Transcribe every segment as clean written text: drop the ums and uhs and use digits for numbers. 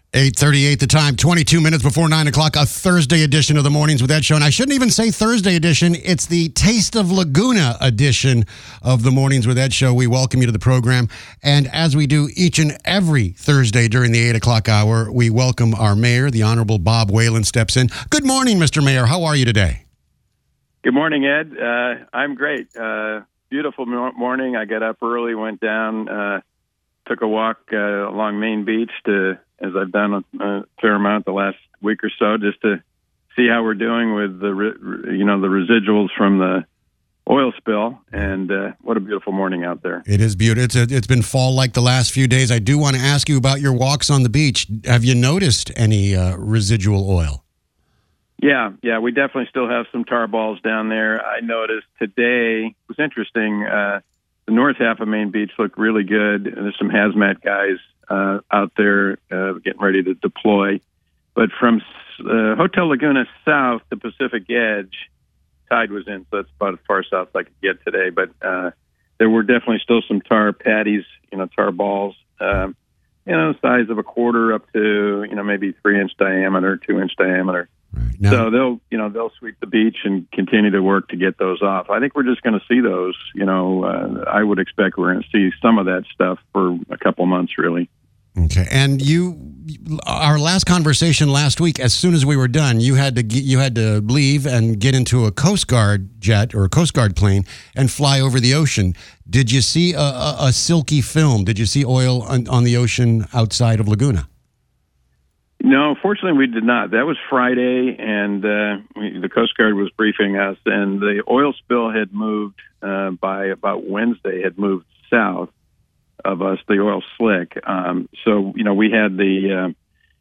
8:38 the time, 22 minutes before 9 o'clock, a Thursday edition of the Mornings with Ed show. And I shouldn't even say Thursday edition. It's the Taste of Laguna edition of the Mornings with Ed show. We welcome you to the program. And as we do each and every Thursday during the 8 o'clock hour, we welcome our mayor, the Honorable Bob Whalen, steps in. Good morning, Mr. Mayor. How are you today? Good morning, Ed. I'm great. Beautiful morning. I got up early, went down, took a walk along Main Beach as I've done a fair amount the last week or so, just to see how we're doing with the residuals from the oil spill. And what a beautiful morning out there. It is beautiful. It's been fall like the last few days. I do want to ask you about your walks on the beach. Have you noticed any residual oil? Yeah, we definitely still have some tar balls down there. I noticed today, it was interesting, the north half of Main Beach looked really good. There's some hazmat guys out there getting ready to deploy. But from Hotel Laguna south, the Pacific Edge, tide was in, so that's about as far south as I could get today. But there were definitely still some tar patties, tar balls, the size of a quarter up to, maybe 3-inch diameter, 2-inch diameter. Right. Now, so they'll sweep the beach and continue to work to get those off. I think we're just going to see those. I would expect we're going to see some of that stuff for a couple months, really. Okay. And our last conversation last week, as soon as we were done, you had to leave and get into a Coast Guard jet or a Coast Guard plane and fly over the ocean. Did you see a silky film? Did you see oil on the ocean outside of Laguna? No, fortunately we did not. That was Friday, and the Coast Guard was briefing us, and the oil spill had moved by about Wednesday, had moved south of us, the oil slick. So we had the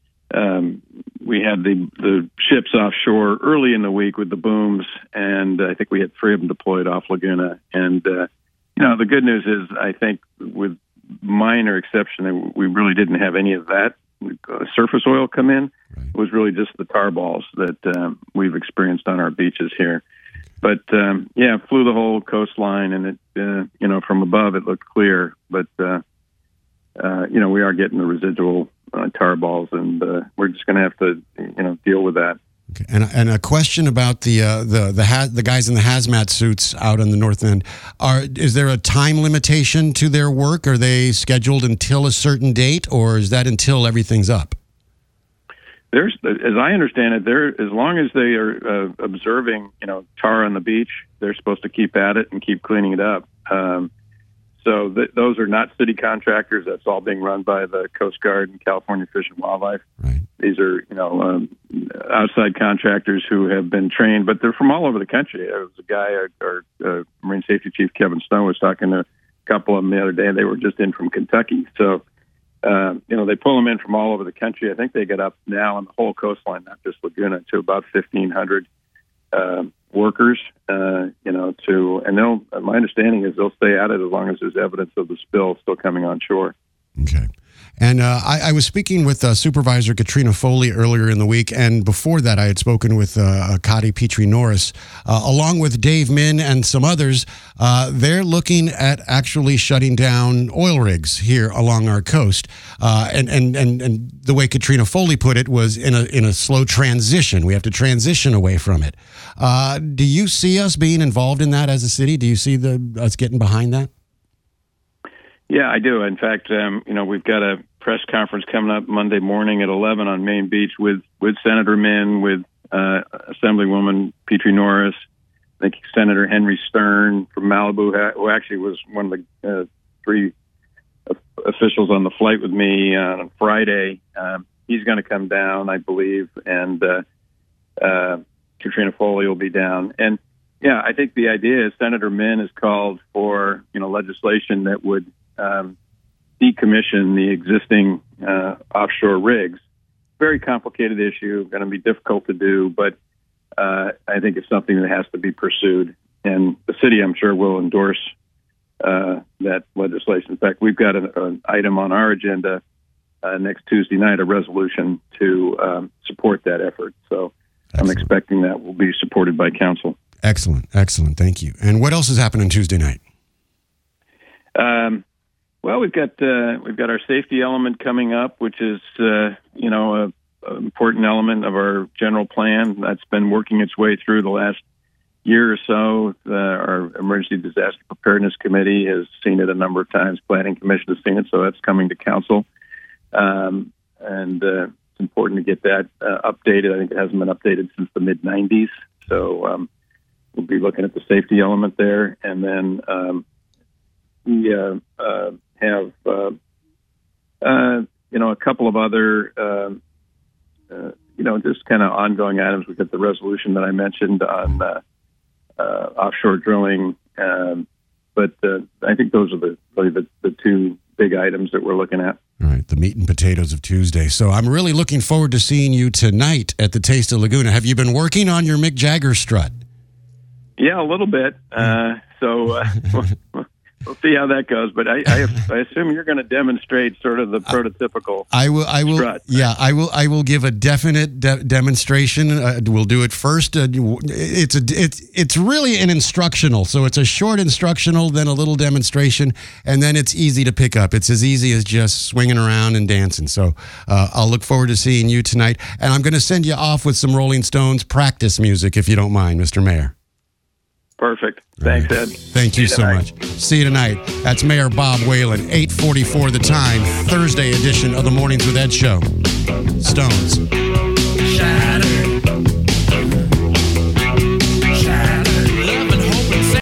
ships offshore early in the week with the booms, and I think we had 3 of them deployed off Laguna. And the good news is, I think with minor exception, we really didn't have any of that surface oil come in. Right. It was really just the tar balls that we've experienced on our beaches here. But flew the whole coastline, and it, from above it looked clear. But we are getting the residual tar balls, and we're just going to have to deal with that. Okay. And a question about the guys in the hazmat suits out on the north end. Is there a time limitation to their work? Are they scheduled until a certain date, or is that until everything's up? As I understand it, as long as they are observing, tar on the beach, they're supposed to keep at it and keep cleaning it up. So those are not city contractors. That's all being run by the Coast Guard and California Fish and Wildlife. Right. These are, outside contractors who have been trained, but they're from all over the country. There was a guy, our Marine Safety Chief Kevin Stone was talking to a couple of them the other day. They were just in from Kentucky. So, they pull them in from all over the country. I think they get up now on the whole coastline, not just Laguna, to about 1,500 workers, and my understanding is they'll stay at it as long as there's evidence of the spill still coming on shore. Okay. And I was speaking with Supervisor Katrina Foley earlier in the week, and before that I had spoken with Kati Petrie-Norris, along with Dave Min and some others. They're looking at actually shutting down oil rigs here along our coast. And the way Katrina Foley put it was in a slow transition. We have to transition away from it. Do you see us being involved in that as a city? Do you see us getting behind that? Yeah, I do. In fact, we've got a press conference coming up Monday morning at 11 on Main Beach with Senator Min, with Assemblywoman Petrie-Norris, I think Senator Henry Stern from Malibu, who actually was one of the 3 officials on the flight with me on Friday. He's going to come down, I believe, and Katrina Foley will be down. And yeah, I think the idea is Senator Min has called for legislation that would decommission the existing offshore rigs. Very complicated issue, going to be difficult to do, but I think it's something that has to be pursued. And the city, I'm sure, will endorse that legislation. In fact, we've got an item on our agenda next Tuesday night, a resolution to support that effort. So excellent. I'm expecting that will be supported by council. Excellent. Thank you. And what else is happening Tuesday night? Well, we've got our safety element coming up, which is an important element of our general plan that's been working its way through the last year or so. Our Emergency Disaster Preparedness Committee has seen it a number of times. Planning Commission has seen it, so that's coming to council. And it's important to get that updated. I think it hasn't been updated since the mid-'90s. So we'll be looking at the safety element there. And then we have a couple of other just kind of ongoing items. We've got the resolution that I mentioned on offshore drilling, but I think those are really the two big items that we're looking at. All right, the meat and potatoes of Tuesday. So I'm really looking forward to seeing you tonight at the Taste of Laguna. Have you been working on your Mick Jagger strut? Yeah, a little bit. We'll see how that goes, but I assume you're going to demonstrate sort of the prototypical. I will. Strut. Yeah, I will give a definite demonstration. We'll do it first. It's really an instructional, so it's a short instructional, then a little demonstration, and then it's easy to pick up. It's as easy as just swinging around and dancing. So I'll look forward to seeing you tonight, and I'm going to send you off with some Rolling Stones practice music, if you don't mind, Mr. Mayor. Perfect. Thanks, Ed. Thank you so much. See you tonight. That's Mayor Bob Whalen, 8:44 the time, Thursday edition of the Mornings with Ed show. Stones. Shatter.